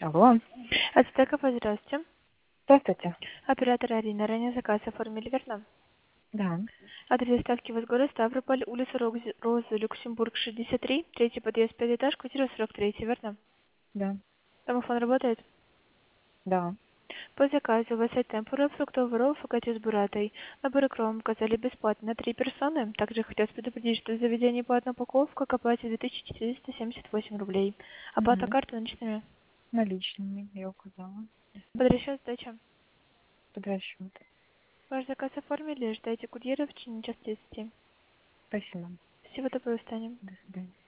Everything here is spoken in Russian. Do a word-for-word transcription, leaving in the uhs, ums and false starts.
Алло. Ацтека, здравствуйте. Здравствуйте. Оператор Арина. Ранее заказ оформили, верно? Да. Адрес доставки в город Ставрополь, улица Розы, Розы, Люксембург, шестьдесят три, третий подъезд, пятый этаж, квартира сорок три, верно? Да. Домофон работает? Да. По заказу у вас есть темпура, фруктовый ролл, фокаччо с буратой. Наборы кром указали бесплатно на три персоны. Также хотелось предупредить, что в заведении по одной упаковке к оплате две тысячи четыреста семьдесят восемь рублей. Оплата Угу. карты наличными. Наличными я указала. Под расчет сдача. Под расчет. Ваш заказ оформили, ждайте курьера в течение часа тридцати. Спасибо. Всего доброго, встанем. До свидания.